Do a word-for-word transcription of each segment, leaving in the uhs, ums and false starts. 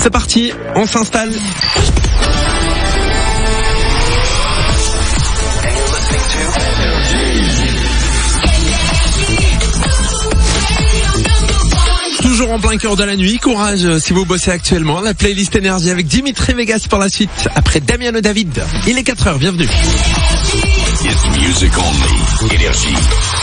C'est parti, on s'installe. Toujours en plein cœur de la nuit, courage si vous bossez actuellement. La playlist Énergie avec Dimitri Vegas pour la suite. Après Damiano David, il est quatre heures, bienvenue. It's music only. Énergie.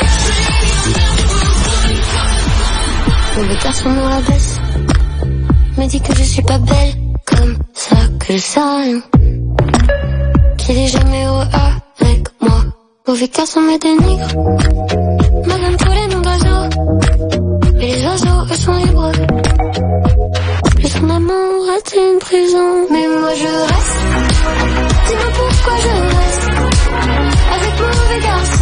Le garçon me rabaisse, me dit que je suis pas belle, comme ça que je sais rien, qu'il est jamais heureux avec moi. Mauvais garçon me dénigre, me donne tous les noms d'oiseaux, mais les oiseaux eux sont libres. Plus son amour est une prison, mais moi je reste. Dis-moi pourquoi je reste avec mon mauvais garçon.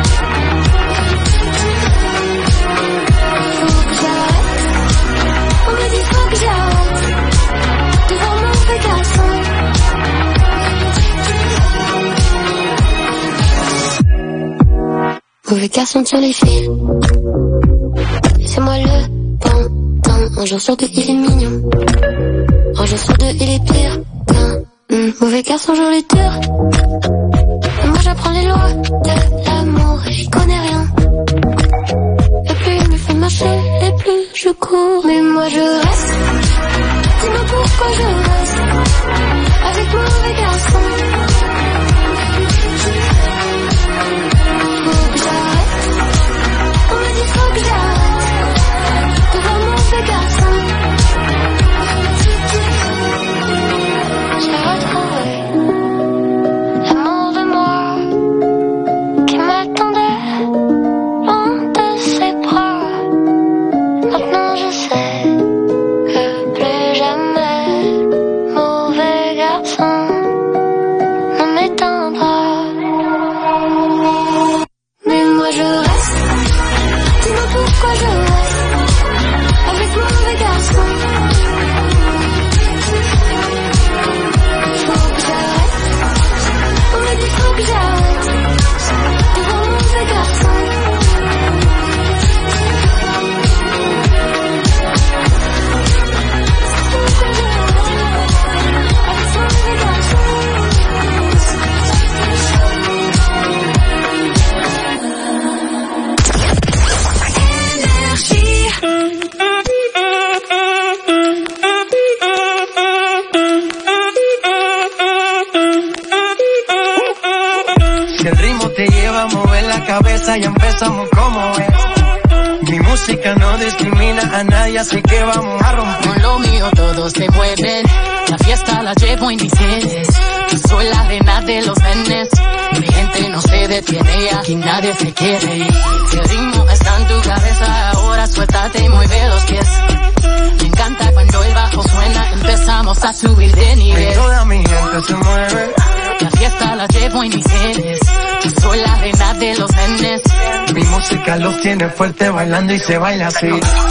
Mauvais garçon tire les fils, c'est moi le pantin. Un jour sur deux il est mignon, un jour sur deux il est pire qu'un mmh. Mauvais garçon je lui tire, et moi j'apprends les lois de l'amour et j'y connais rien. Et plus il me fait marcher, et plus je cours. Mais moi je reste, dis-moi pourquoi je reste avec mon mauvais garçon. Faut que j'arrête devant mon mauvais garçon. J'ai retrouvé l'amour de moi qui m'attendait loin de ses bras. Maintenant je sais que plus jamais mauvais garçon ne m'éteindra. Mais moi je reste. Dis-moi pourquoi je reste avec mon mauvais garçon. Faut que j'arrête, on me dit faut que j'arrête devant mon mauvais garçon. Cabeza y empezamos como es. Mi música no discrimina a nadie, así que vamos a romper. Con lo mío todos se mueven, la fiesta la llevo en mis genes. Yo soy la reina de los nenes, mi gente no se detiene, aquí nadie se quiere ir. Si el ritmo está en tu cabeza, ahora suéltate y mueve los pies. Me encanta cuando el bajo suena, empezamos a subir de nivel. Y toda mi gente se mueve. La fiesta la llevo en mis genes, yo soy la reina de los nenes. Mi música los tiene fuerte bailando y se baila así.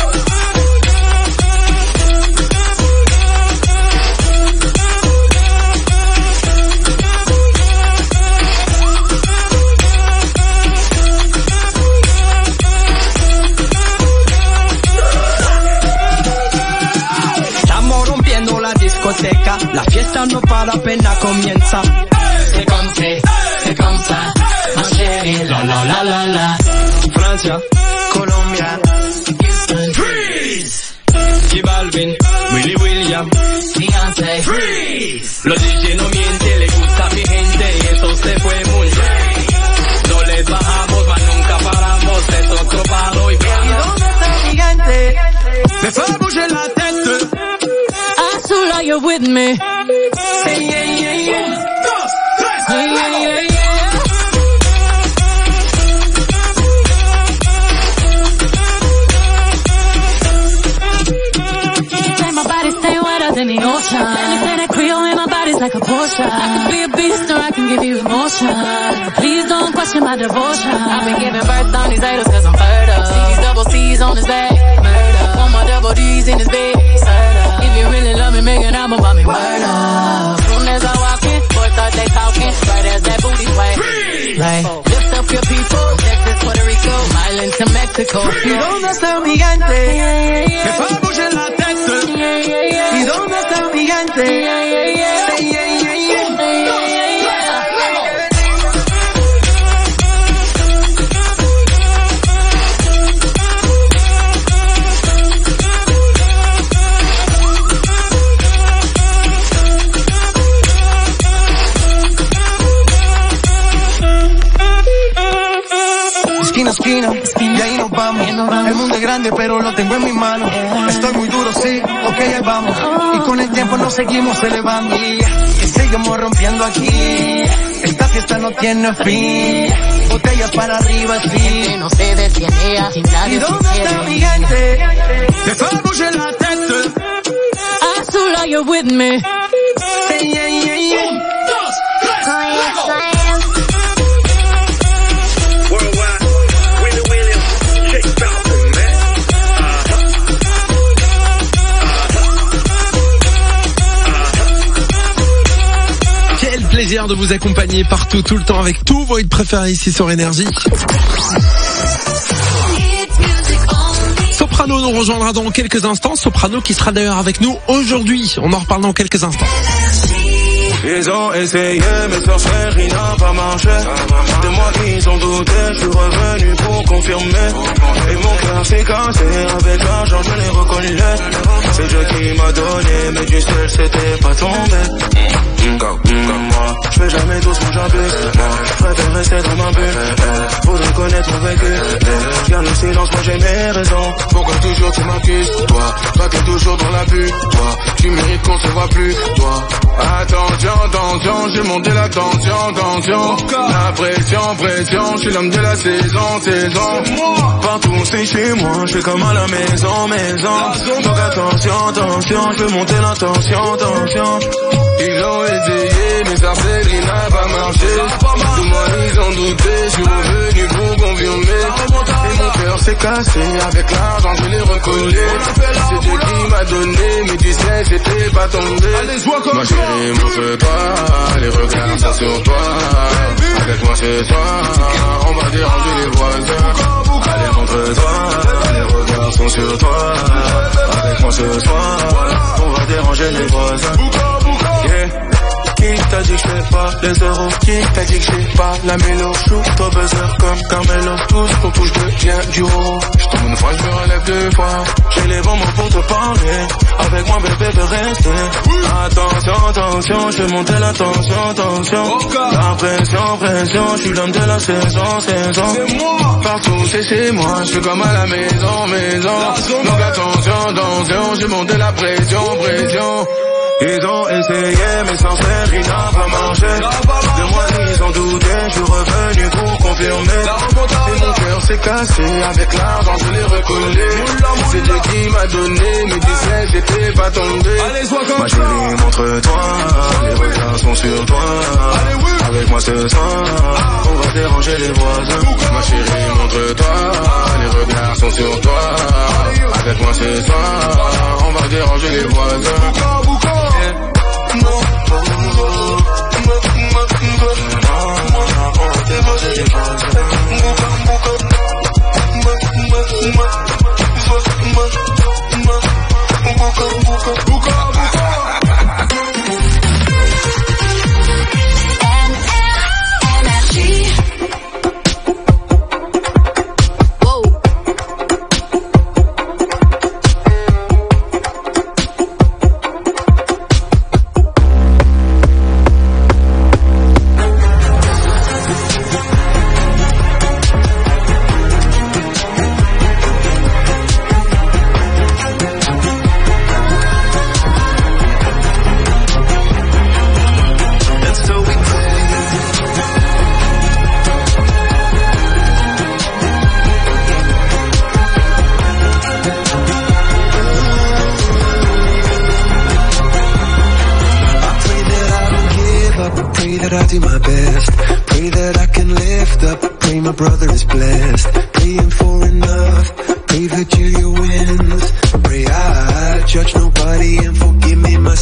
Estamos rompiendo la discoteca, la fiesta no para, apenas comienza. C'est comme c'est, c'est comme ça, ma chérie, la la la la la. Francia, Colombia, Houston, Freeze. J Balvin, Willy William, Beyoncé, Freeze. Los D J no mienten, le gusta a mi gente y eso se fue muy bien. No les bajamos, mas nunca paramos, es otro palo y ¿y dónde está el gigante? me fue bouger la tête. Azul, are you with me? Hey, hey, hey, hey. Dos, tres, Hey, hey, hey, yeah. Say my body stay wetter than the ocean. Let me say that Creole in my body's like a Porsche. I can be a beast or I can give you emotion. Please don't question my devotion. I've been giving birth on these idols cause I'm fertile. See these double C's on his back. Murder. Want my double D's in his bed. Serta. If you really love me, make an album about me. Word up. Soon as I walk in, boys start they talking. Right as that booty sway. Like, lift up your people. Texas Puerto Rico, Island to Mexico. ¿Y dónde está mi gigante? Me fue a bouger la tête. ¿Y dónde está mi gigante? Yeah, yeah, yeah, yeah. Esquina, y ahí nos vamos. El mundo es grande, pero lo tengo en mis manos. Estoy muy duro, sí, ok, ahí vamos. Y con el tiempo nos seguimos elevando. Y seguimos rompiendo aquí. Esta fiesta no tiene fin. Botellas para arriba, sí. No se detiene, sin nadie. ¿Y dónde está mi gente? Me fue a bouger la tête. Azul, are you with me? Hey, hey, hey, hey. Plaisir de vous accompagner partout, tout le temps, avec tous vos hits préférés ici sur Énergie. Soprano nous rejoindra dans quelques instants. Soprano qui sera d'ailleurs avec nous aujourd'hui. On en reparle dans quelques instants. Ils ont essayé, mais sur frère, il n'a pas marché. De moi, ils ont douté, je suis revenu pour confirmer. Et mon cœur s'est cassé, avec l'argent, je l'ai reconnu. C'est Dieu qui m'a donné, mais du ciel, c'était pas tombé. Comme, comme moi, je fais jamais tout ce que j'abuse. Moi, je préfère rester dans ma bulle. Faudrait connaître mon vécu. Je garde le silence, moi j'ai mes raisons. Pourquoi toujours tu m'accuses, toi? Toi t'es toujours dans la bulle, toi. Tu mérites qu'on se voit plus, toi. Attention, attention, j'ai monté la tension, tension. La pression, pression, je suis l'homme de la saison, saison. Partout c'est chez moi, je suis comme à la maison, maison. Donc attention, attention, je veux monter la tension, tension. Ils ont essayé, mais ça fait qu'il n'a pas marché. De moi ils ont douté, je suis revenu pour confirmer. Et mon cœur s'est cassé, avec l'argent je l'ai recollé. C'est Dieu qui m'a donné, mais du ciel j'étais pas tombé. Ma chérie, montre-toi, les regards sont sur toi. Avec moi ce soir, on va déranger les voisins. Allez, montre-toi, les regards sont sur toi. Avec moi ce soir, on va déranger les voisins. Yeah. Qui t'a dit que je fais pas les euros? Qui t'a dit que j'ai pas la mélo? Shoot toi buzzer comme Carmelo. Tous qu'on touche devient du haut. J'tombe une fois, je me relève deux fois. J'ai les bons mots pour te parler. Avec moi bébé de rester. Attention, attention, je vais monter la tension, tension. La pression, pression, je suis l'homme de la saison, saison. Partout c'est chez moi, je suis comme à la maison, maison. Donc attention, attention, je vais monter la pression, pression. Ils ont essayé, mais sans faire, il n'a pas marché. De moi, ils ont douté, je suis revenu pour confirmer. Et mon cœur s'est cassé, avec l'argent, je l'ai recollé. C'est Dieu qui m'a donné, mais du ciel, j'étais pas tombé. Ma chérie, montre-toi, les regards sont sur toi. Avec moi ce soir, on va déranger les voisins. Ma chérie, montre-toi, les regards sont sur toi. Avec moi ce soir, on va déranger les voisins.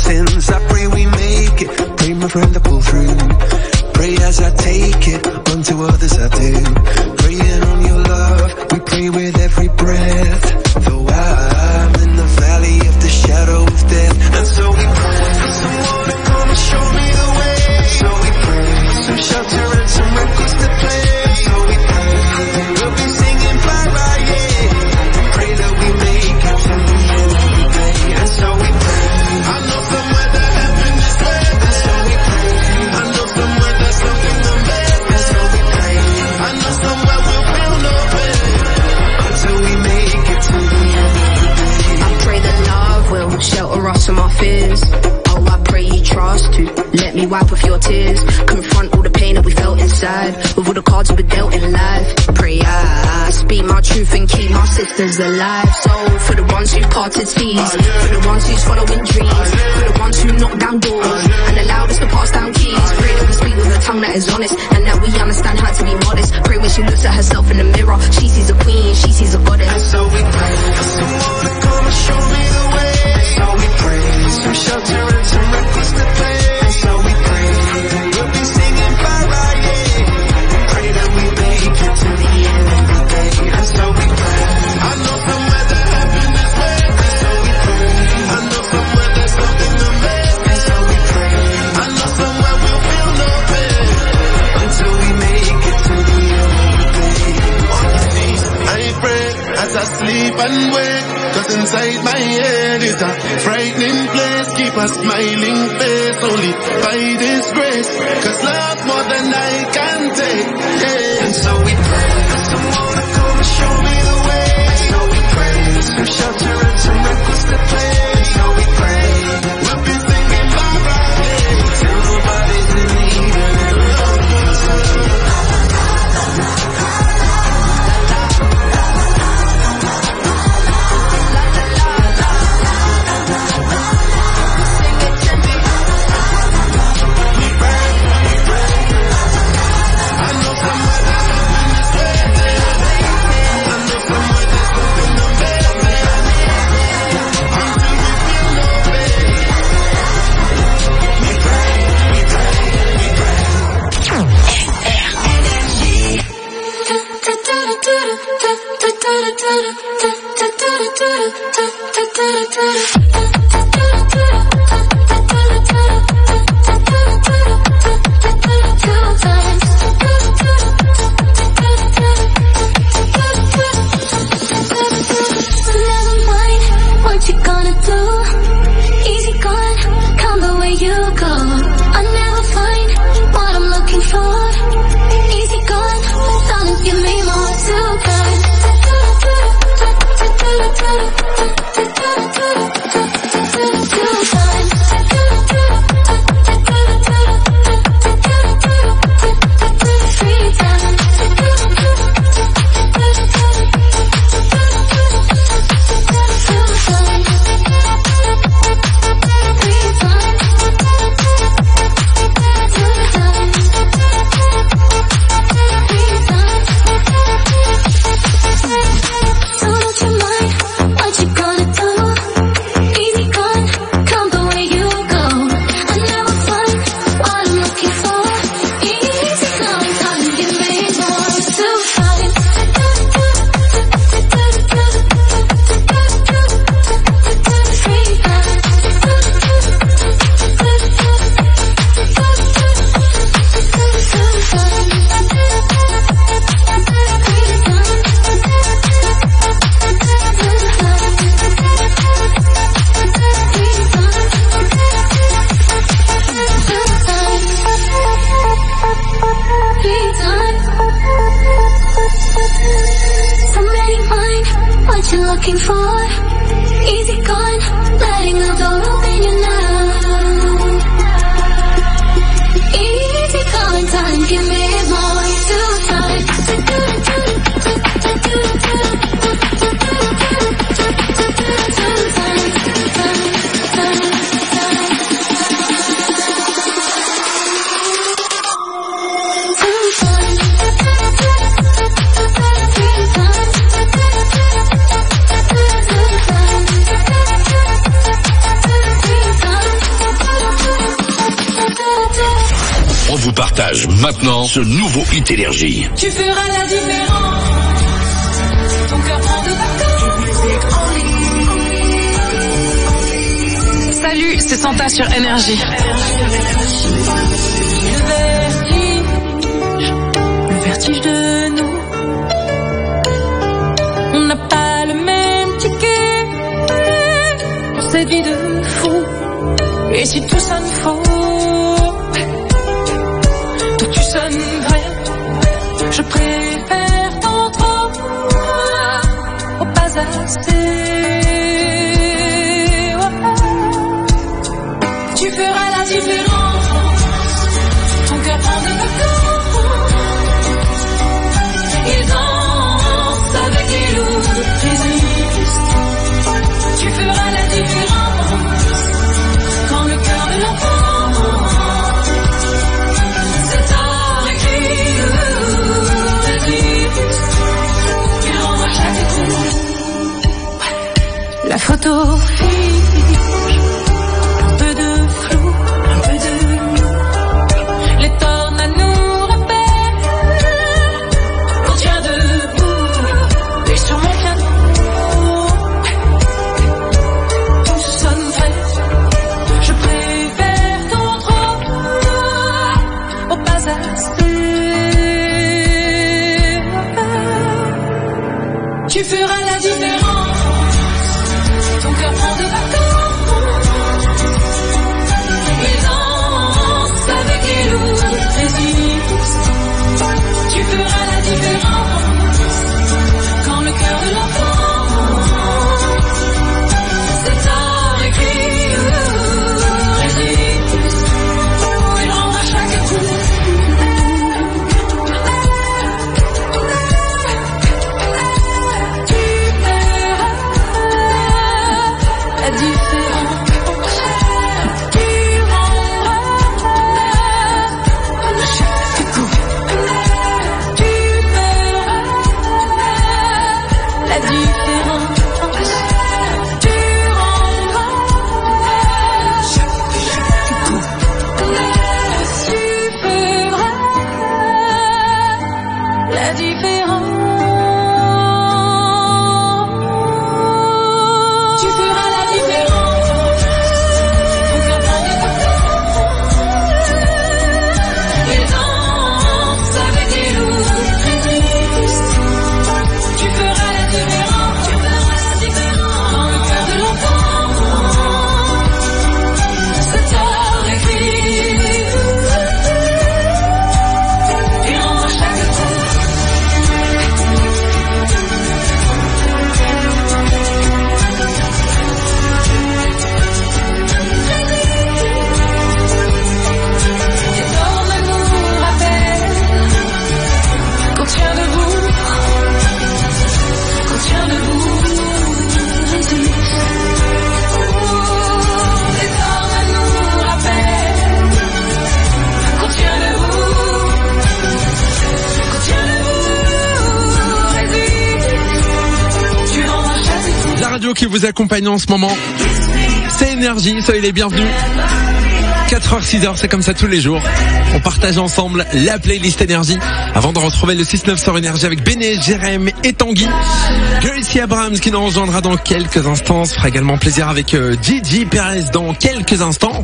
Pray as I take it unto others. I do. Praying on your love, we pray with every breath. Though I'm in the valley of the shadow of death, and so we pray for someone to come and show me the way. And so we pray some shelter and some records to play. And so we pray we'll be singing bye bye, yeah. Pray that we make it to the end of the day. And so we pray. I know somewhere that heaven is where. And so we pray. I know somewhere there's something to make. And so we pray. I know somewhere we'll feel no pain until we make it to the end of the day. I pray that love will shelter us from our fears. Oh, I pray you trust to let me wipe off your tears. Confront all the pain that we felt inside with all the cards we were dealt in life. Pray I speak my truth and keep my sisters alive. So for the ones who parted seas, for the ones who's following dreams, for the ones who knock down doors and allowed us to pass down keys. Pray that we speak with a tongue that is honest and that we understand her to be modest. Pray when she looks at herself in the mirror, she sees a queen, she sees a goddess. And so we pray for someone to come and show me the way. And so we pray for some shelter and some records to play. And so we pray we'll be singing bye bye, yeah. Pray that we make it to the end of the day. And so we pray. I know somewhere that heaven is where. And so we pray. I know somewhere there's something to make. And so we pray. I know somewhere we'll feel no pain until we make it to the end of the day. On the knees, I pray as I sleep and wake. Cause inside my head is a frightening place. Keep a smiling face only by this grace. Cause love more than I can take, yeah. And so we pray for someone to come and show me the way. And so we pray some shelter and some records to play. And so we pray we'll be singing bye bye, yeah. Till nobody's in need of it. Maintenant, ce nouveau hit Énergie. Tu feras la différence. Ton cœur prend de vacances. Salut, c'est Santa sur Énergie. Le vertige, le vertige de nous. On n'a pas le même ticket pour cette vie de fou. Et si tout sonne faux, toi tu sonnes vrai, je préfère tant trop au pas assez. Tu feras la différence, ton cœur prend de vacances. Il danse avec les loups, résiste. Tu feras la différence, quand le cœur de l'enfant c'est avec les loups, résiste. Tu renvoies chaque coup. La photo fiche, un peu de flou, un peu de nous. Les tornades nous rappellent qu'on tient debout. Et sur mon piano, tout sonne vrai. Je préfère ton trop au pas assez. Tu feras la différence, ton cœur prend de vacances. Il danse avec les loups, résiste. Tu feras la différence, quand le cœur de l'enfant c'est avec les loups, résiste. Il renvoie chaque coup. Tu feras la différence. Tu rendras chaque coup. Tu feras la différence. Tu rendras chaque coup. Tu feras la différence. Tu feras la différence. Ton cœur prend de vacances. Il danse avec les loups, résiste. Tu feras la différence. Tu feras la différence. Dans le cœur de l'enfant c'est avec les loups. Tu renvoies chaque coup. Les tornades nous rappellent qu'on tient debout, qu'on tient debout, résiste. Les tornades nous rappellent qu'on tient debout, qu'on tient debout, résiste. Tu renvoies chaque coup. La radio qui vous accompagne en ce moment, c'est Énergie, soyez les bienvenus. quatre heures, six heures, c'est comme ça tous les jours. On partage ensemble la playlist Énergie avant de retrouver le six neuf sur Énergie avec Béné, Jérém et Tanguy. Gracie Abrams qui nous rejoindra dans quelques instants. Se fera également plaisir avec euh, Gigi Perez dans quelques instants.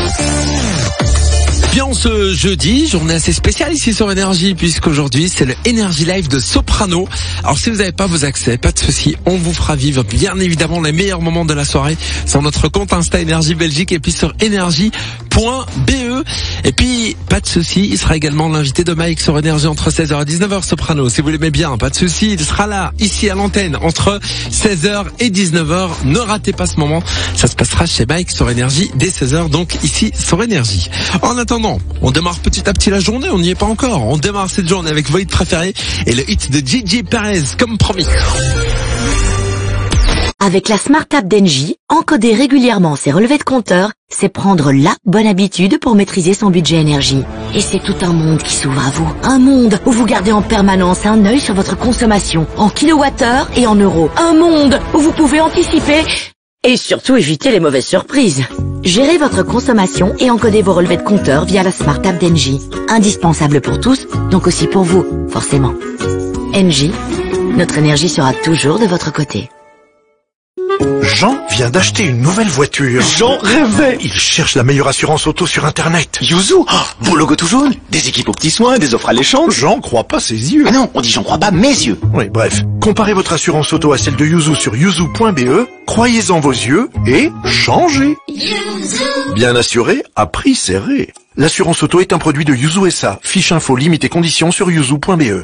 Bien ce jeudi, journée assez spéciale ici sur Énergie puisqu'aujourd'hui c'est le Énergie Live de Soprano. Alors si vous n'avez pas vos accès, pas de souci, on vous fera vivre bien évidemment les meilleurs moments de la soirée sur notre compte Insta Énergie Belgique et puis sur énergie point b e. Et puis pas de souci, il sera également l'invité de Mike sur Énergie entre seize heures et dix-neuf heures. Soprano, si vous l'aimez bien, pas de souci, il sera là ici à l'antenne entre seize heures et dix-neuf heures. Ne ratez pas ce moment, ça se passera chez Mike sur Énergie dès seize heures, donc ici sur Énergie. En attendant, on démarre petit à petit la journée, on n'y est pas encore. On démarre cette journée avec vos hits préférés et le hit de Gigi Perez, comme promis. Avec la Smart App d'Engie, encoder régulièrement ses relevés de compteur, c'est prendre la bonne habitude pour maîtriser son budget énergie. Et c'est tout un monde qui s'ouvre à vous. Un monde où vous gardez en permanence un œil sur votre consommation, en kilowattheure et en euros. Un monde où vous pouvez anticiper et surtout éviter les mauvaises surprises. Gérez votre consommation et encodez vos relevés de compteur via la Smart App d'Engie. Indispensable pour tous, donc aussi pour vous, forcément. Engie, notre énergie sera toujours de votre côté. Jean vient d'acheter une nouvelle voiture. Jean rêvait. Il cherche la meilleure assurance auto sur Internet. Yuzu, oh, beau logo tout jaune, des équipes aux petits soins, des offres alléchantes. Jean croit pas ses yeux. Ah non, on dit j'en crois pas mes yeux. Oui, bref. Comparez votre assurance auto à celle de Yuzu sur yuzu point be, croyez-en vos yeux et changez. Yuzu. Bien assuré, à prix serré. L'assurance auto est un produit de Yuzu S A. Fiche info, limite et conditions sur yuzu point be.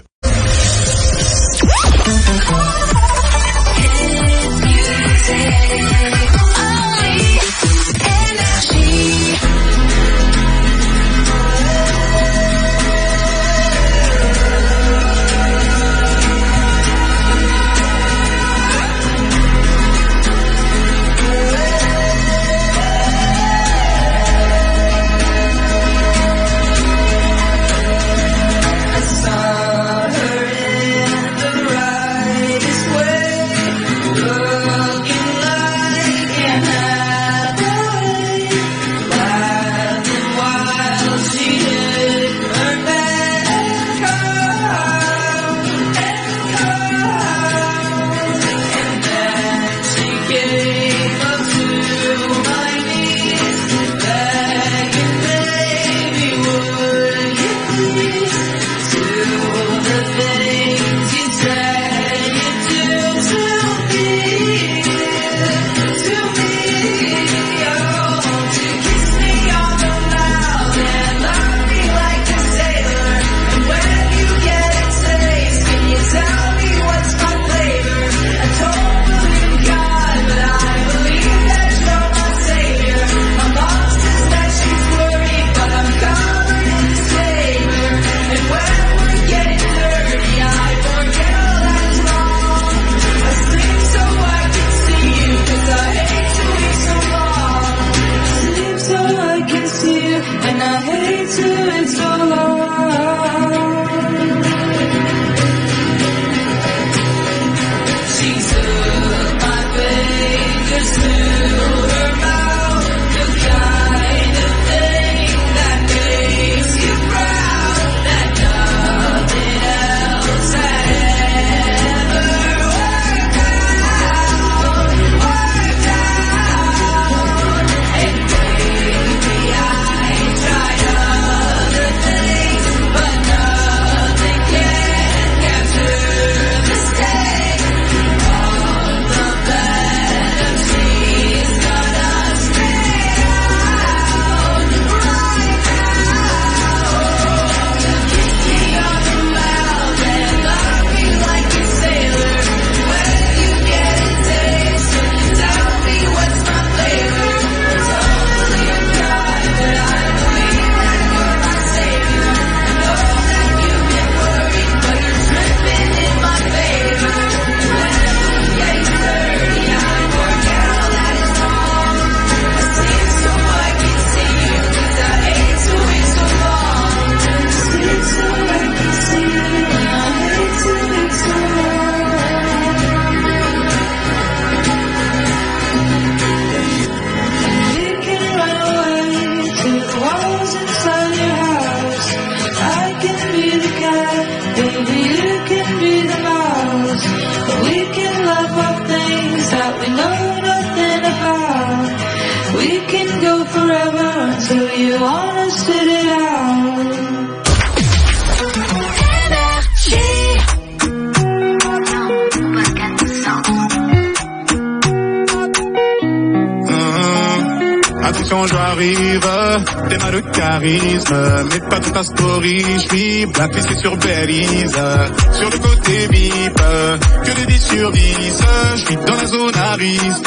T'es mal de charisme, mais pas toute ta story. J'suis blacklisté sur Belize, sur le côté bip, que des dix sur dix. J'suis dans la zone à risque.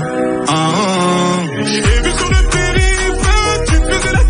Ah, j'ai vu sur le périph', tu faisais la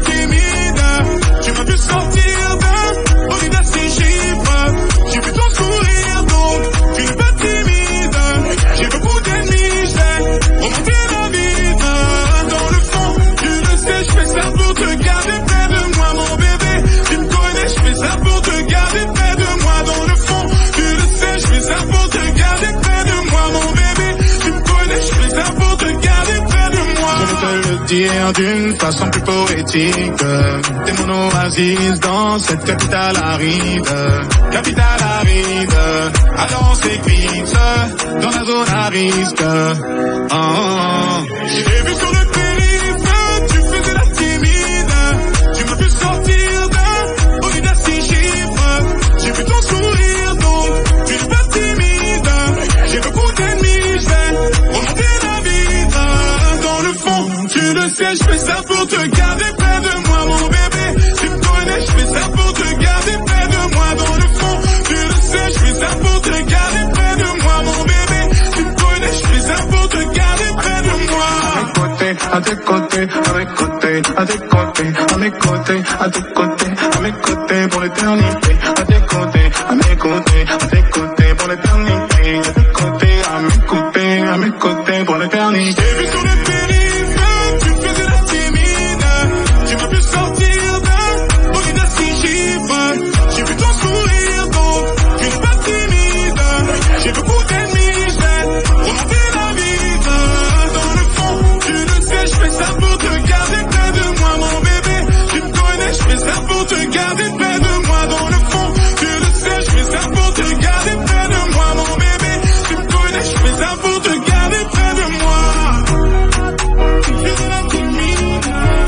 timide. Tu m'as vu sortir de au milieu de ces chiffres. J'ai vu ton sourire, donc tu n'es pas timide. J'ai beaucoup d'ennemis, j'ai remonté la vie. Dans le fond, tu le sais, j'fais ça pour te garder près de moi, mon bébé. Tu me connais, j'fais ça pour te garder près de moi. Dans le fond, tu le sais, j'fais ça pour te garder près de moi, mon bébé. Tu me connais, j'fais ça pour te garder près de moi. Je vais te le dire. dire d'une façon plus poétique. T'es mon oasis dans cette capitale aride. Capitale aride, alors on s'éclipse dans la zone à risque. Oh, oh, oh. J'ai vu sur le périph', tu faisais la timide. Tu m'as vu sortir d'un au lieu d'un six chiffres. J'ai vu ton sourire donc tu n'es pas timide. J'ai beaucoup d'ennemis, je vais remonter la vitre. Dans le fond, tu le sais, je fais ça pour te garder près de moi, mon bébé. Tu me connais, je fais ça pour te garder près de moi. Dans le fond, tu le sais, je fais ça pour te garder près de moi, mon bébé. Tu me connais, je fais ça pour te garder près de moi. À tes côtés, à mes côtés, à tes côtés, à mes côtés, à tes côtés, à mes côtés pour l'éternité. À tes côtés, à mes côtés, à tes côtés pour l'éternité. À tes côtés, à mes côtés, à mes côtés pour l'éternité. J'ai vu sur le périph', tu faisais la timide. Tu m'as vu sortir d'un au lieu d'un six chiffres. J'ai vu ton sourire donc tu n'es pas timide. J'ai beaucoup d'ennemis, je vais remonter la vitre. Dans le fond, tu le sais, je fais ça pour te garder près de moi, mon bébé. Tu me connais, je fais ça pour te garder près de moi. Dans le fond, tu le sais, je fais ça pour te garder près de moi, mon bébé. Tu me connais, je fais ça pour te garder près de moi. Tu fais de la timide.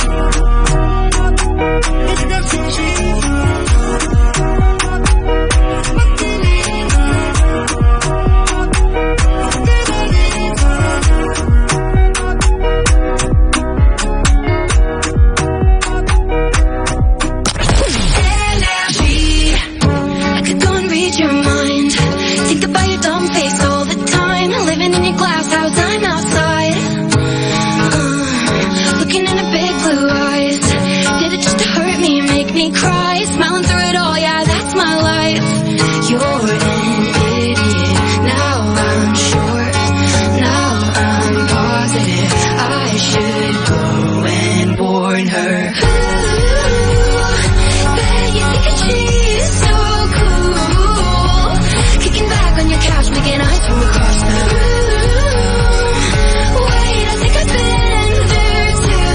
Pour te garder six chiffres. Cry, smiling through it all, yeah, that's my life. You're an idiot, now I'm sure, now I'm positive I should go and warn her. Ooh, bet you think she's so cool, kicking back on your couch, making eyes from across the room. Wait, I think I've been there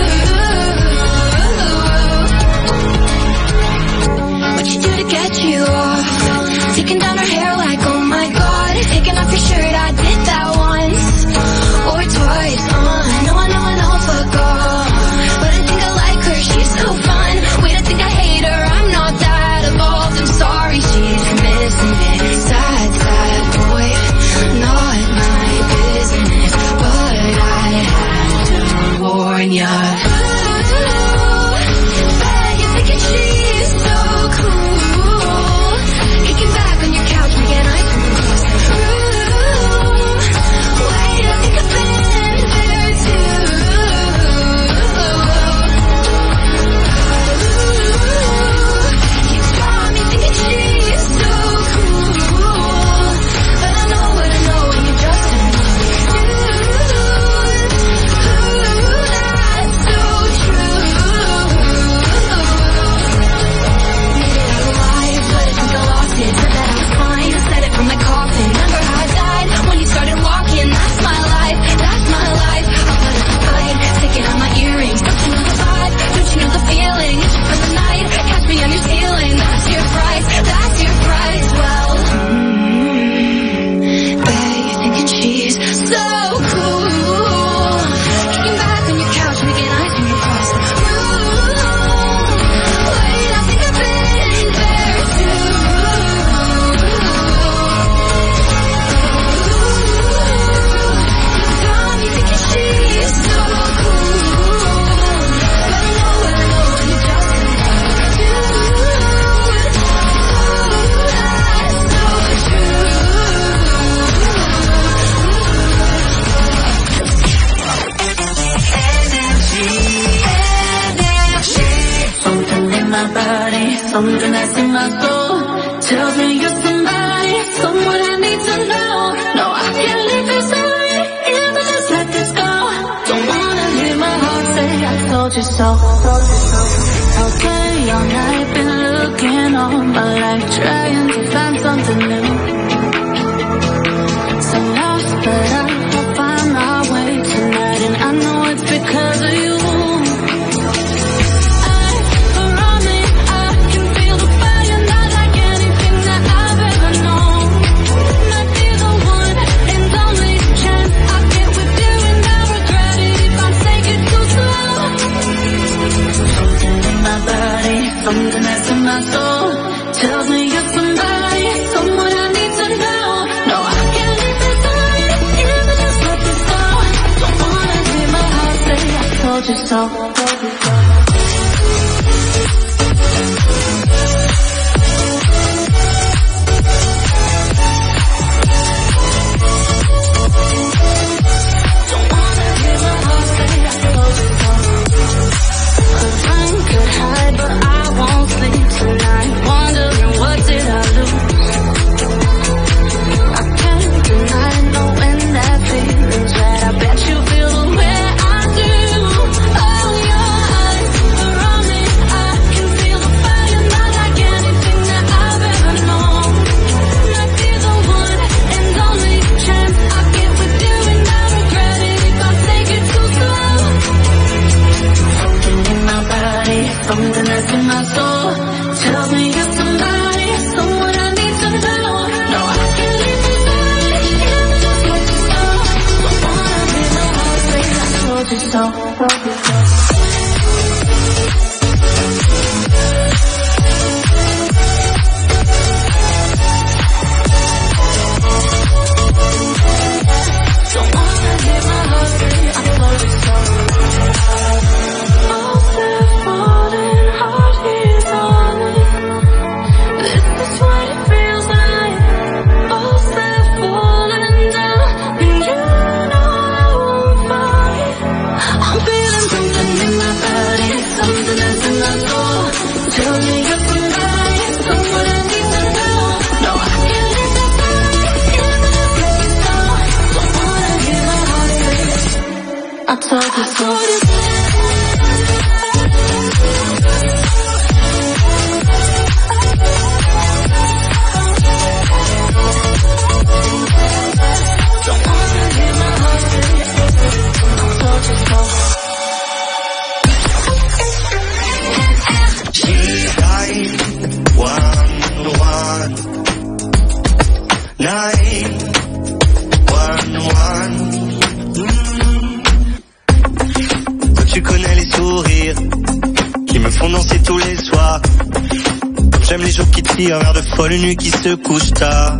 too. What you do to get you off? Taking down her hair like, oh my god. Taking off your shirt, I did that once or twice. Uh, no, I know, I know, fuck off. But I think I like her, she's so fun. Wait, I think I hate her, I'm not that evolved. I'm sorry, she's missing it. Sad, sad boy, not my business. But I had to warn ya. Ooh, bet you're thinking she's so cool, kicking back on your couch, making eyes from across the room. Wait, I think I've been there too. Ooh, you got me thinking she's so cool, but I know what I know and you just don't know. Ooh, that's so true. Made it out alive, but I think I lost it. Said that I was fine, said it from my coffin. Remember how I died when you started walking? That's my life, that's my life. I'll put it aside, taking out my earrings. Don't you know the vibe? Don't you know the feeling? It's for the night, catch me on your ceiling. That's your price, that's your price. Well, mm, bet you're thinking she's so cool, kicking back on your couch, making eyes from across the room. Wait, I think I've been there too. You got me thinking she's so cool, but I know what I know and you just don't know. Dude, that's so true. Something in my body, something that's in my soul tells me you're somebody, someone I need to know. No, I can't leave this away, if I just let this go. Don't wanna hear my heart say I told you so. Okay, all night been looking all my life, trying to find something new. So lost, but I'll find my way tonight, and I know it's because of you. so. Something that's in my soul tells me you're somebody, someone I need to know. No, I can't live without it, even just what you saw. Don't wanna be my heart, babe, I told you so, told you so. Don't wanna give my heart, babe, I told you so. I told you so. Tu connais les sourires qui me font danser tous les soirs. J'aime les jours qui tirent vers de folles nuits qui se couchent tard.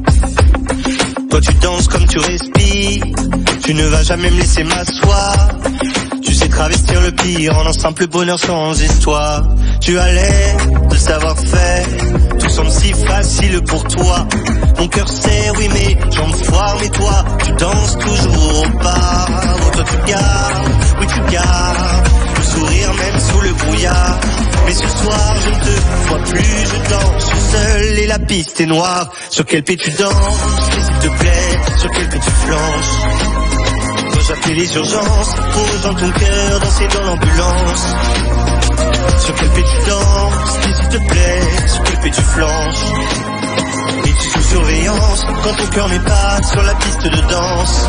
Toi tu danses comme tu respires, tu ne vas jamais me laisser m'asseoir. Tu sais travestir le pire en un simple bonheur sans histoire. Tu as l'air de savoir faire, tout semble si facile pour toi. Mon cœur sait, oui mais jambes foirent, mais toi tu danses toujours au bar. Oh, toi tu gardes, oui tu gardes le sourire même sous le brouillard. Mais ce soir je ne te vois plus, je danse seul et la piste est noire. Sur quel pied tu danses, s'il te plaît, sur quel pied tu flanches. Dois-je appeler les urgences pour rejoindre ton cœur, danser dans l'ambulance. Sur quel pied tu danses, s'il te plaît, sur quel pied tu flanches. Et tu sous surveillance quand ton cœur n'est pas sur la piste de danse.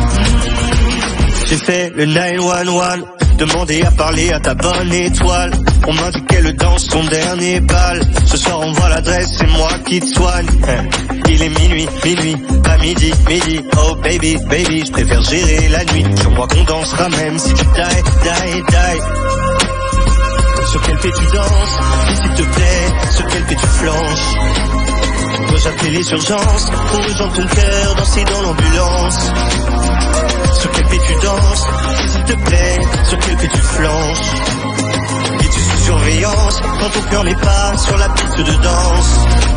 J'ai fait le neuf un un, demandé à parler à ta bonne étoile. On m'indiquait le danse son dernier bal. Ce soir on voit l'adresse, c'est moi qui te soigne. Il est minuit, minuit, pas midi, midi. Oh baby, baby, je préfère gérer la nuit. Sur moi qu'on dansera même si tu die, die, die. Sur quel pied tu danses, s'il te plaît, sur quel pied tu flanches. Dois-je appeler les urgences pour rejoindre ton cœur, danser dans l'ambulance. Sur quel pied tu danses, s'il te plaît, sur quel pied tu flanches. Et tu sous surveillance quand ton cœur n'est pas sur la piste de danse.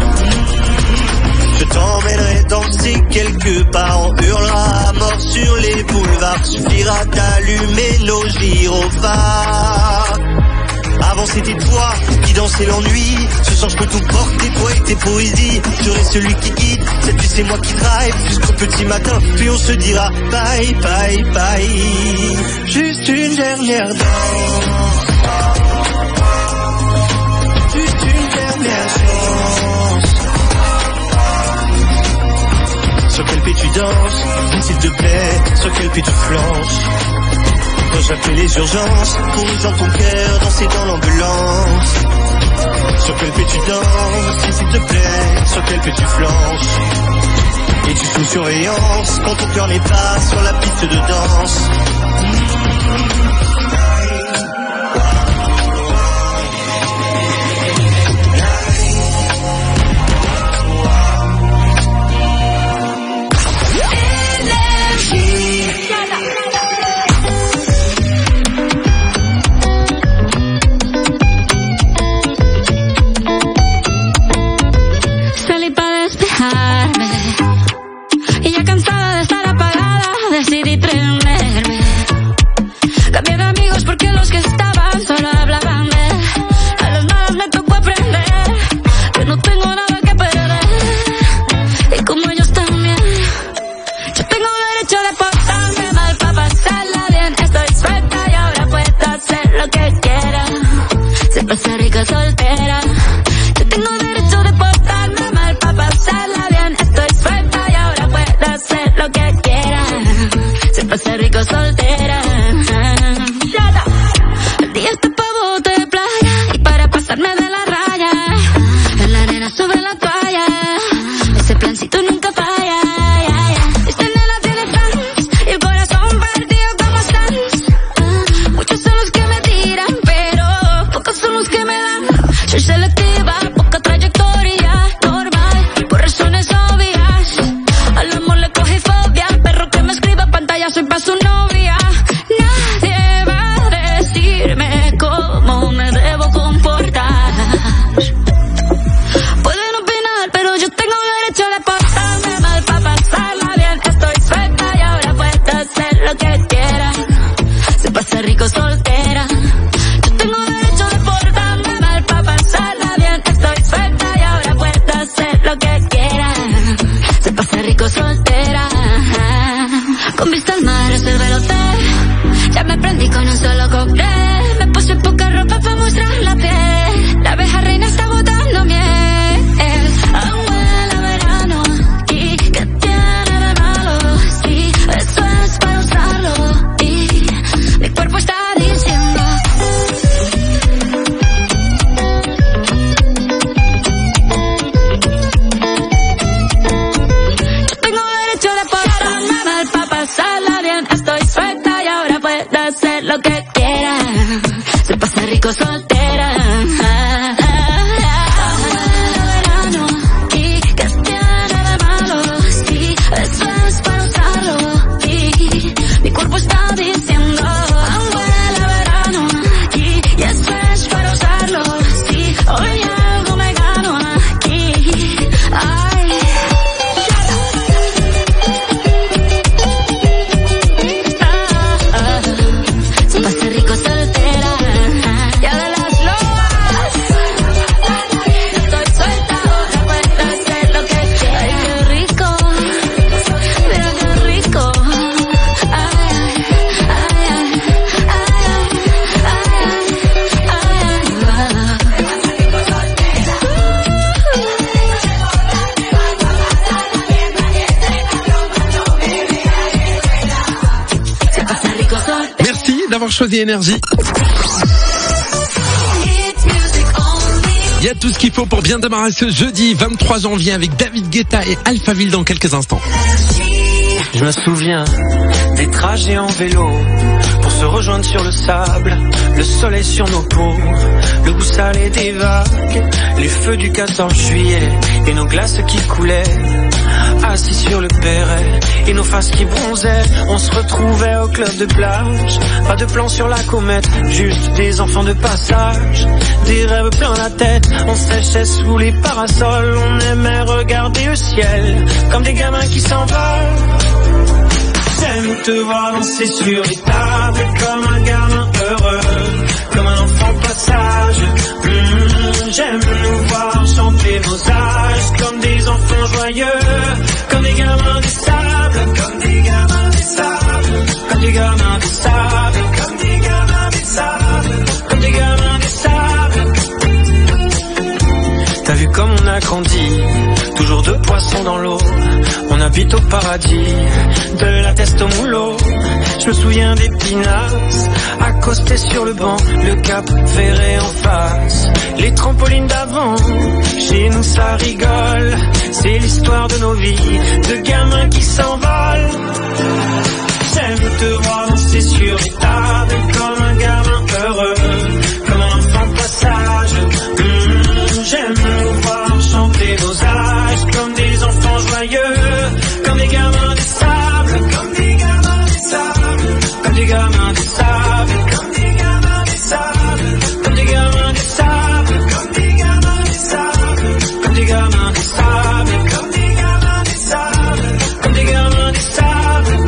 Je t'emmènerai danser quelque part, on hurlera à mort sur les boulevards. Suffira d'allumer nos gyrophares. Avant c'était toi qui dansais l'ennui. Ce soir je peux tout porter, toi et tes poésies. Je serai celui qui guide, cette nuit c'est moi qui drive jusqu'au petit matin, puis on se dira bye bye bye. Juste une dernière danse, juste une dernière chance. Sur quel pied tu danses, s'il te plaît, sur quel pied tu flanches. Dois-je appeler les urgences pour rejoindre ton cœur, danser dans l'ambulance. Sur quel pied tu danses, s'il te plaît, sur quel pied tu flanches. Et tu sous surveillance quand ton cœur n'est pas sur la piste de danse. Con vista al mar reservé el hotel. Ya me prendí con un solo cóctel. Me puse poca ropa para mostrar la piel. La abeja reina está botando miel. Aún huele a verano. ¿Y qué tiene de malo? Sí, eso es para usarlo. Y mi cuerpo está diciendo. Yo tengo derecho de portarme mal pa' pasarla bien. Estoy suelta y ahora puedo hacer lo que quiera. Se pasa rico soltera. Ah, ah, ah. Verano. ¿Y qué tiene de malo? Sí, eso es para usarlo. Y mi cuerpo está diciendo. Aún huele a verano. Y eso es para usarlo. Sí, hoy algo me gano aquí. Ay. Se pasa rico soltera. Ya de las lobas. Estoy suelta ahora, puedo hacer lo que quiera. Ay, qué rico. Mira qué rico. Ay, ay, ay, ay, ay, ay. Se pasa rico soltera. Merci d'avoir choisi Énergie. Il y a tout ce qu'il faut pour bien démarrer ce jeudi vingt-trois janvier avec David Guetta et Alphaville dans quelques instants. Je me souviens des trajets en vélo pour se rejoindre sur le sable, le soleil sur nos peaux, le goût salé des vagues, les feux du quatorze juillet et nos glaces qui coulaient, assis sur le perret et nos faces qui bronzaient. On se retrouvait au club de plage, pas de plan sur la comète, juste des enfants de passage, des rêves plein la tête. On séchait sous les parasols, on aimait regarder le ciel comme des gamins qui s'envolent. J'aime te voir danser sur les tables comme un gamin heureux, comme un enfant passage. Mmh, j'aime nous voir chanter nos âges comme des enfants joyeux, comme des gamins du sable, comme des gamins du sable, comme des gamins du sable, comme des gamins du sable, comme des gamins du sable. T'as vu comme on a grandi, toujours deux poissons dans l'eau. On habite au paradis, de la teste au moulot. Je me souviens des pinasses, accostés sur le banc, le cap ferré en face, les trampolines d'avant. Chez nous ça rigole, c'est l'histoire de nos vies, de gamins qui s'envolent. J'aime te voir danser sur les tables comme un gamin heureux, comme un enfant passage. Mmh, j'aime nous voir chanter nos âges comme des enfants joyeux, comme des gamins du sable, comme des gamins du sable, comme des gamins du sable, comme des gamins du sable, comme des gamins du sable, comme des gamins du sable, comme des gamins du sable, comme des gamins du sable, comme des gamins du sable.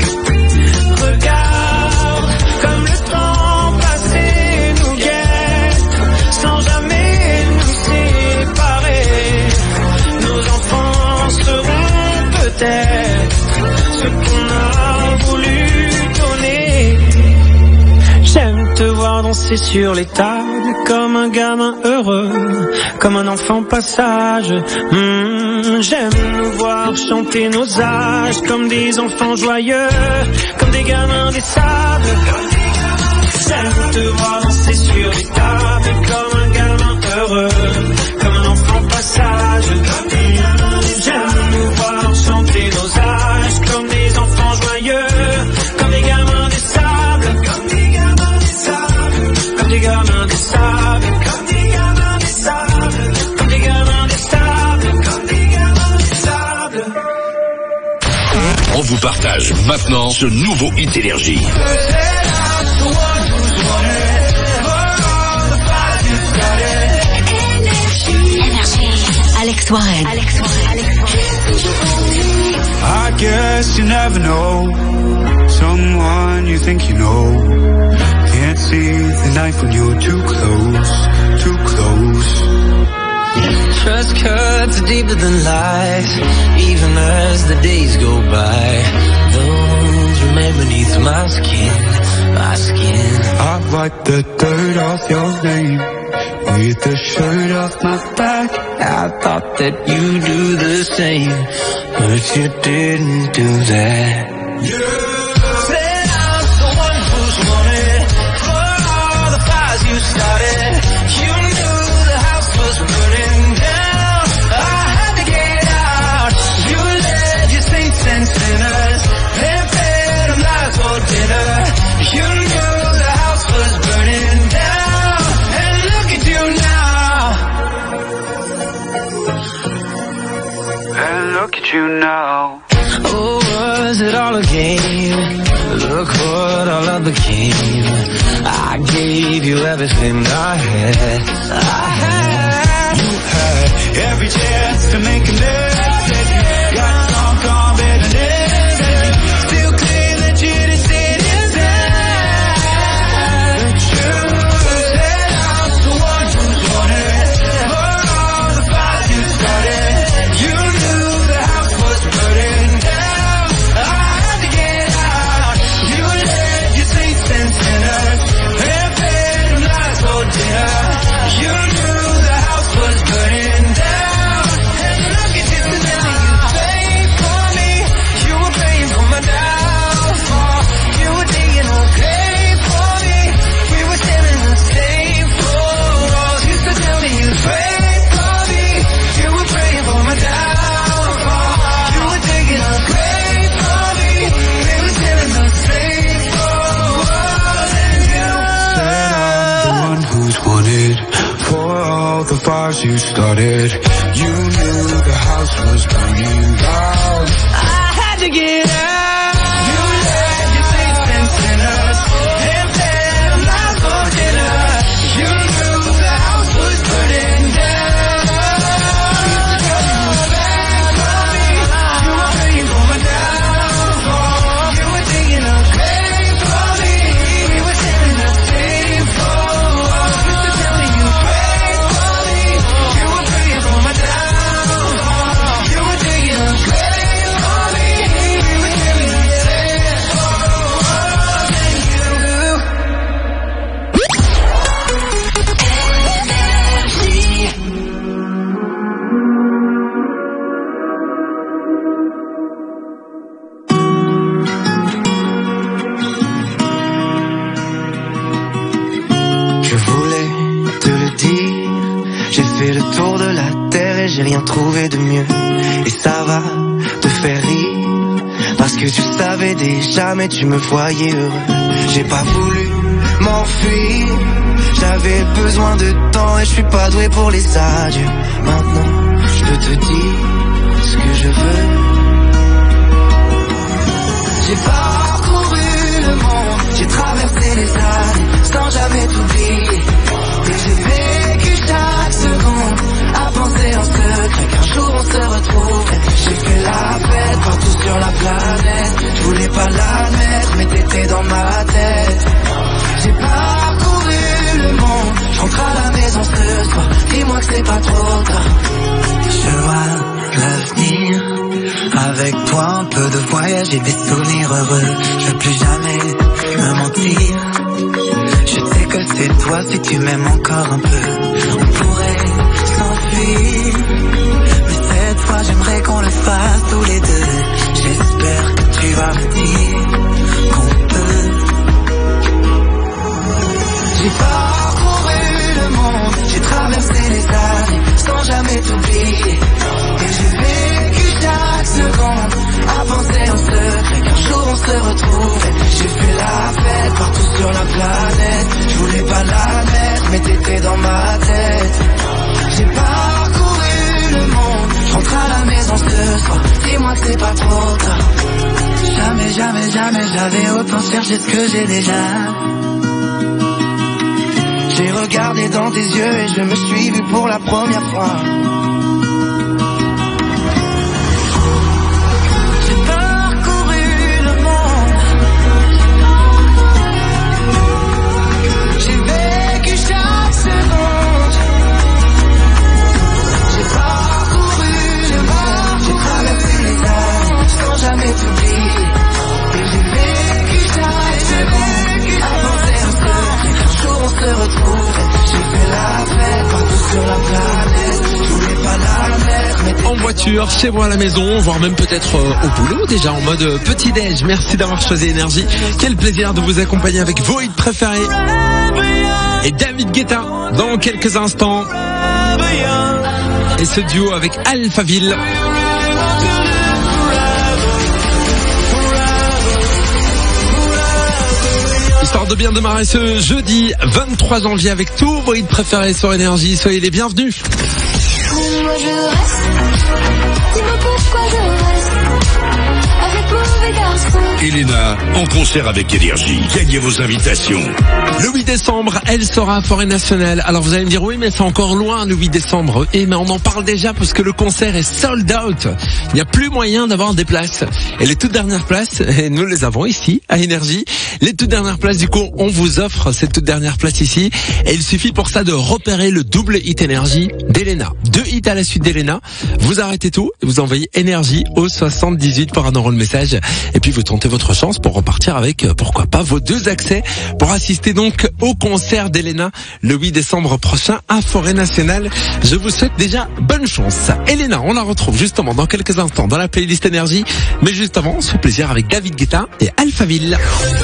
Regarde comme le temps passé nous guette, sans jamais nous séparer. Nos enfants seront peut-être ce qu'on a voulu donner. J'aime te voir danser sur les tables comme un gamin heureux, comme un enfant passage. Mmh, j'aime nous voir chanter nos âges comme des enfants joyeux, comme des gamins des sables. J'aime te voir danser sur les tables comme un gamin heureux, comme un enfant passage. Mmh, j'aime nous voir chanter nos âges comme des enfants joyeux, comme des gamins des sables, comme des gamins des sables, comme des gamins des sables, comme des gamins des sables, comme des gamins des sables, comme des gamins des sables. On vous partage maintenant ce nouveau hit Énergie. Alex Warren. Alex Warren. I guess you never know someone you think you know. Can't see the knife when you're too close, too close. Trust cuts deeper than life, even as the days go by. Those remain beneath my skin, my skin. I wipe the dirt off your name with the shirt off my back. I thought that you do the same, but you didn't do that. Yeah. Said I'm the one who's wanted for all the fires you started. You knew the house was burning down. I had to get out. You led your saints and sinners and fed them lies for dinner. You knew the house was burning down, and look at you now. And look at you now. Oh, was it all a game? Look what all I became. I gave you everything I had. I had. You had every chance to make a mess. Got drunk on bitterness. Still clear that you didn't see it in that. You said I'm the one who's wanted for all the fires you started. You knew the house was burning down. I had to get out. You led your saints and sinners and fed them lies for dinner. You knew the house was burning down. And look at you now. You paid for me. You were paying for my downfall. You were digging a grave for me. We were sharing the same floors. Used to tell me you prayed for me. You were praying for my downfall. You were digging a grave for me. We were sharing the same floors. And you said I'm the one who's wanted for all the fires you started. You knew the house was burning down. I had to get out. You led your saints and sinners and fed them lies for dinner. You knew the house was burning down. You were praying for my downfall. You were digging a grave for me. We were sharing the same floor. Used to tell me you prayed for me. You were praying for my downfall. You were digging a grave for me. We were sharing the same floor. And you. Je voulais te le dire, j'ai fait le tour de la terre et j'ai rien trouvé de mieux. Et ça va te faire rire, parce que tu savais déjà mais tu me voyais heureux. J'ai pas voulu m'enfuir, j'avais besoin de temps et je suis pas doué pour les adieux. Maintenant je peux te dire ce que je veux. J'ai parcouru le monde, j'ai traversé les années sans jamais t'oublier. Et j'ai vécu chaque seconde à penser en secret qu'un jour on se retrouverait. J'ai fait la fête partout sur la planète. Je voulais pas l'admettre mais t'étais dans ma tête. J'ai parcouru le monde, je rentre à la maison ce soir. Dis-moi que c'est pas trop tard. Je vois l'avenir. Avec toi un peu de voyage et des souvenirs heureux. Je veux plus jamais me mentir. Je sais que c'est toi si tu m'aimes encore un peu. On pourrait s'enfuir, mais cette fois j'aimerais qu'on le fasse tous les deux. J'espère que tu vas me dire qu'on peut. J'ai parcouru le monde, j'ai traversé les années sans jamais t'oublier. Et j'ai vécu chaque seconde à penser en secret qu'un jour on se retrouverait. J'ai fait la fête partout sur la planète. Je voulais pas l'admettre mais t'étais dans ma tête. J'ai parcouru le monde, je rentre à la maison ce soir. Dis-moi que c'est pas trop tard. Jamais, jamais, jamais j'avais autant cherché ce que j'ai déjà. J'ai regardé dans tes yeux et je me suis vu pour la première fois. J'ai parcouru le monde. J'ai vécu chaque seconde. J'ai parcouru le monde. J'ai traversé les années sans jamais t'oublier. Et j'ai vécu voiture, chez moi à la maison, voire même peut-être euh, au boulot, déjà en mode euh, petit-déj. Merci d'avoir choisi Énergie. Quel plaisir de vous accompagner avec vos hits préférés. Et David Guetta, dans quelques instants. Et ce duo avec Alphaville. Histoire de bien démarrer ce jeudi vingt-trois janvier avec tous vos hits préférés sur Énergie. Soyez les bienvenus. Moi je reste, dis-moi pourquoi je reste avec mauvais garçon. Elena, en concert avec Énergie. Gagnez vos invitations. Le huit décembre, elle sera à Forêt Nationale. Alors vous allez me dire, oui, mais c'est encore loin le huit décembre. Eh, mais on en parle déjà parce que le concert est sold out. Il n'y a plus moyen d'avoir des places. Et les toutes dernières places, et nous les avons ici, à Énergie. Les toutes dernières places, du coup, on vous offre ces toutes dernières places ici. Et il suffit pour ça de repérer le double hit Énergie d'Elena. Deux hits à la suite d'Elena. Vous arrêtez tout et vous envoyez Énergie au soixante-dix-huit pour un euro le message. Et puis vous tentez votre chance pour repartir avec, pourquoi pas, vos deux accès pour assister donc au concert d'Elena le huit décembre prochain à Forêt Nationale. Je vous souhaite déjà bonne chance. Elena, on la retrouve justement dans quelques instants dans la playlist Énergie. Mais juste avant, on se fait plaisir avec David Guetta et Alphaville.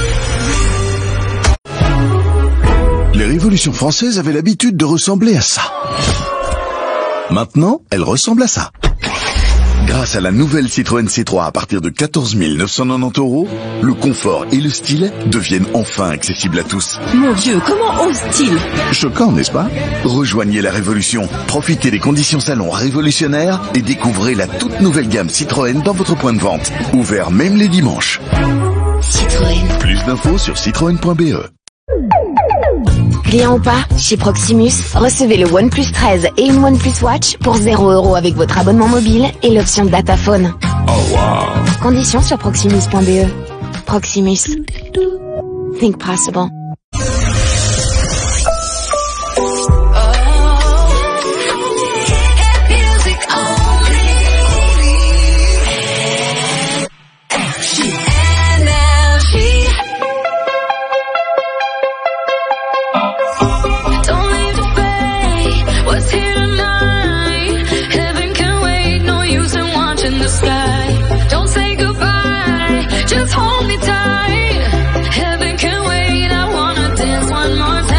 Les révolutions françaises avaient l'habitude de ressembler à ça. Maintenant, elles ressemblent à ça. Grâce à la nouvelle Citroën C trois à partir de quatorze mille neuf cent quatre-vingt-dix euros, le confort et le style deviennent enfin accessibles à tous. Mon Dieu, comment ose-t-il? Choquant, n'est-ce pas? Rejoignez la révolution, profitez des conditions salon révolutionnaires et découvrez la toute nouvelle gamme Citroën dans votre point de vente. Ouvert même les dimanches. Citroën. Plus d'infos sur citroën point b e. Client ou pas, chez Proximus, recevez le OnePlus treize et une OnePlus Watch pour zéro euro avec votre abonnement mobile et l'option Dataphone. Oh wow. Conditions sur proximus point b e. Proximus. Think possible. Hold me tight, heaven can wait, I wanna dance one more time.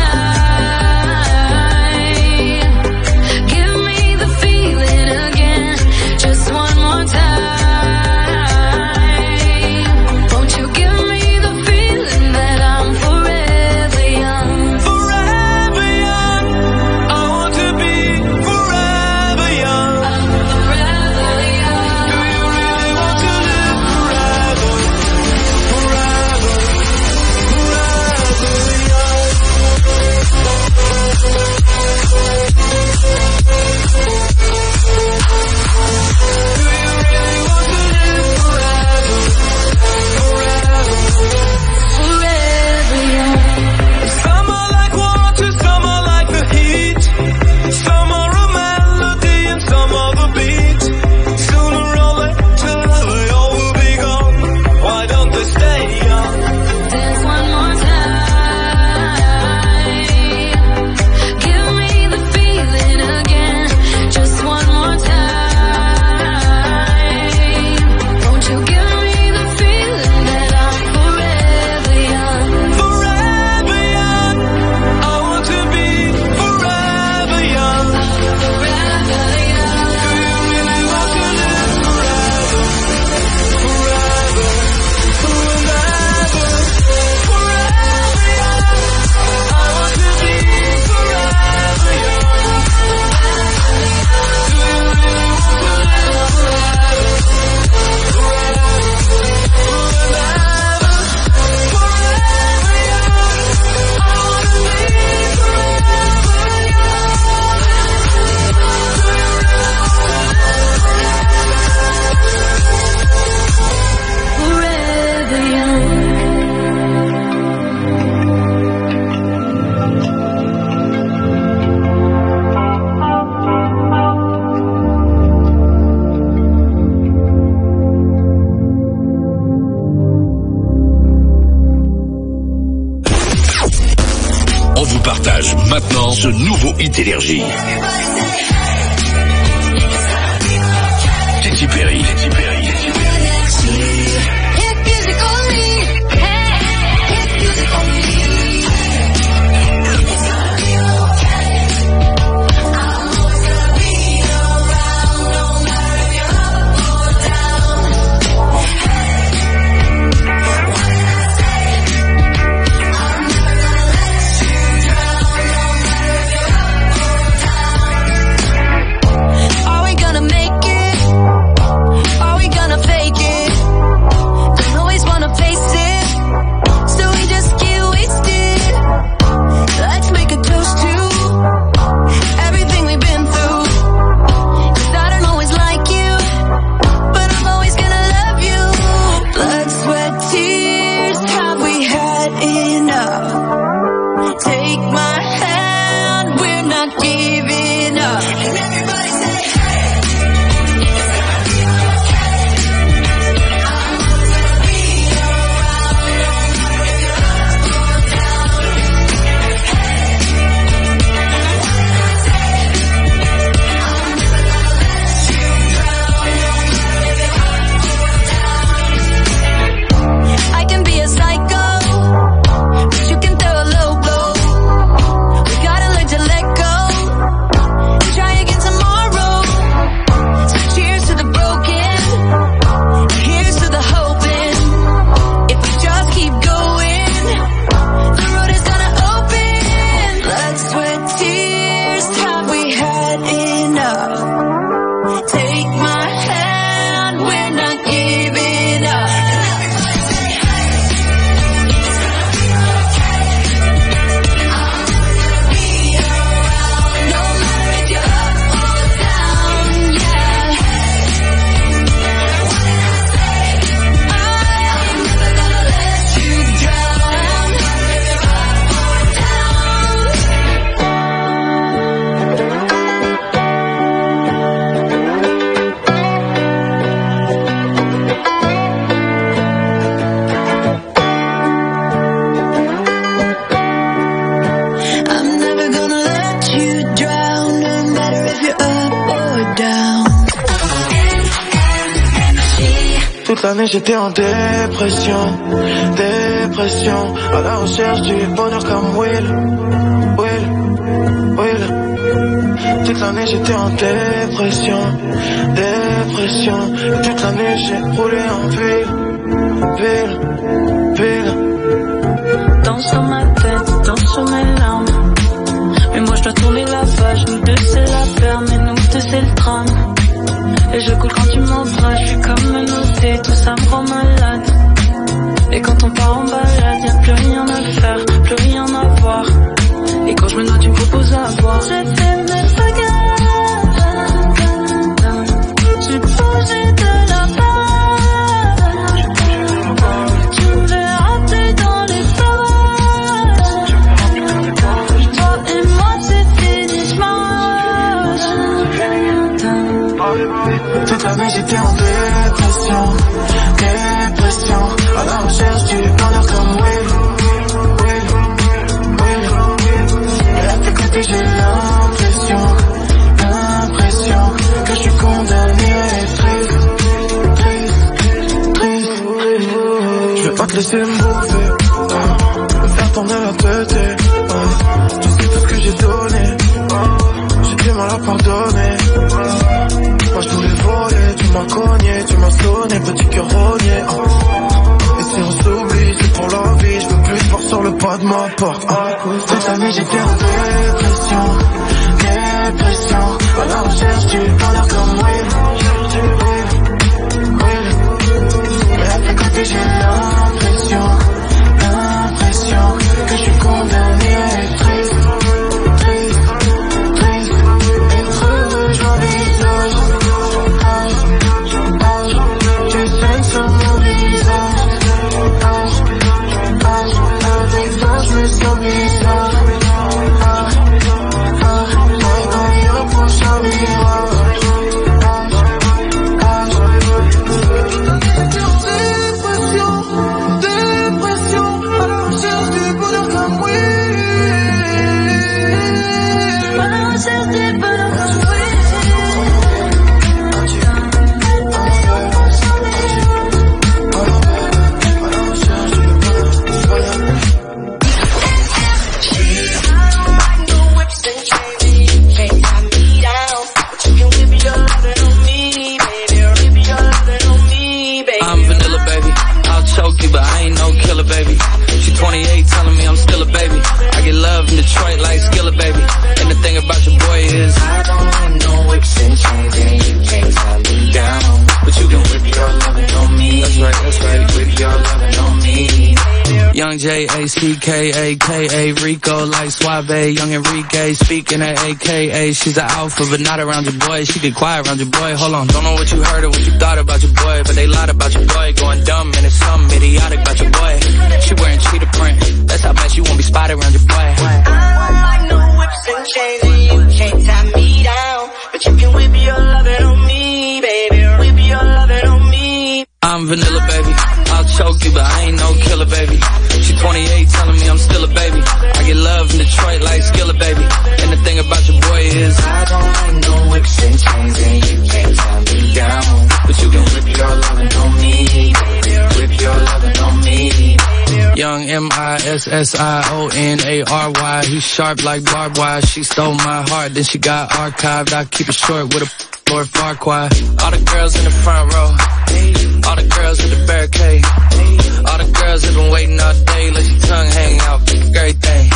partage maintenant ce nouveau hit Énergie. Toute l'année j'étais en dépression, dépression, à la recherche du bonheur comme Will, Will, Will. Toute l'année j'étais en dépression, dépression, et toute l'année j'ai roulé en ville, ville, ville. Danse sur ma tête, danse sur mes larmes. Mais moi je dois tourner la page, nous deux c'est la perme, mais nous deux c'est le drame. Et je coule quand tu m'embrasses, je suis comme un oté, tout ça me rend malade. Et quand on part en balade, y'a plus rien à faire, plus rien à voir. Et quand je me noie, tu me proposes à boire. J'ai fait mes bagages, j'ai bougé de la page. Tu me verras t'es dans les pages. Toi et moi c'est fini, j'marche. Toute l'année j'étais en dépression, dépression, à la recherche du bonheur comme Will, Will, Will, et à tes côtés j'ai l'impression, l'impression que je suis condamné à être triste, triste, triste. Je vais pas te laisser me bouffer, me faire tourner la tête, tu sais tout ce que j'ai donné, j'ai du mal à pardonner. Moi je voulais voler, tu m'as cogné, tu m'as sonné, petit cœur rogné. Oh. Et si on s'oublie, c'est pour la vie, je veux plus te voir sur le pas de ma porte. Oh. Toute l'année j'étais en dépression, dépression, à la recherche du bonheur comme Will, Will, Will. Mais à tes côtés j'ai l'impression, l'impression que je suis condamné à être triste, triste, triste. Être heureux, je m'envisage. twenty-eight telling me I'm still a baby. I get love in Detroit like Skillet, baby. And the thing about your boy is I don't want no whips and chains and you can't tie me down. But you can whip your lovin' on me. That's right, that's right, whip your lovin' on me. Young J A C K A K A Rico like Suave, Young Enrique speaking at A K A. She's the alpha but not around your boy. She get quiet around your boy. Hold on, don't know what you heard or what you thought about your boy, but they lied about your boy. Going dumb and it's something idiotic about your boy. She wearing cheetah print. That's how bad she won't be spotted around your boy. I don't like no whips and chains and you can't tie me down. But you can whip your lovin' on me, baby. Whip your lovin' on me. I'm vanilla, baby. I'll choke you, but I ain't no killer, baby. She twenty-eight telling me I'm still a baby. I get love in Detroit like Skillet, baby. And the thing about your boy is I don't like no whips and chains and you can't tie me down. But you can whip your lovin' on me, baby. Whip your lovin' on me. Young M I S S I O N A R Y. He's sharp like barbed wire. She stole my heart, then she got archived. I keep it short with a Lord Farquaad. All the girls in the front row, all the girls at the barricade, all the girls have been waiting all day. Let your tongue hang out, great thing.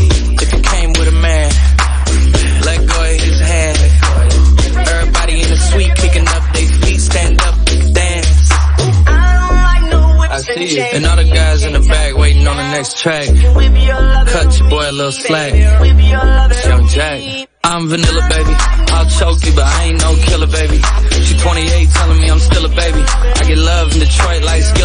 If you came with a man, let go of his hand. Everybody in the suite kicking up their feet, stand up, dance. I see you. And all the guys in the back waiting on the next track. Cut your boy a little slack. It's Young Jack. I'm vanilla, baby. I'll choke you, but I ain't no killer, baby. She twenty-eight telling me I'm still a baby. I get love in Detroit like